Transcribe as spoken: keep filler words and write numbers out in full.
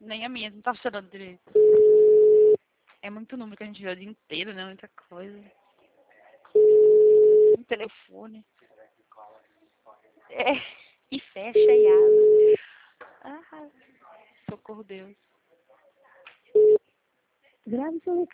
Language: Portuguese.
Nem a minha, não tá funcionando direito. É muito número que a gente vê o dia inteiro, né? Muita coisa. Um telefone. É. E fecha e abre. Ah, socorro Deus. Grave seu recado.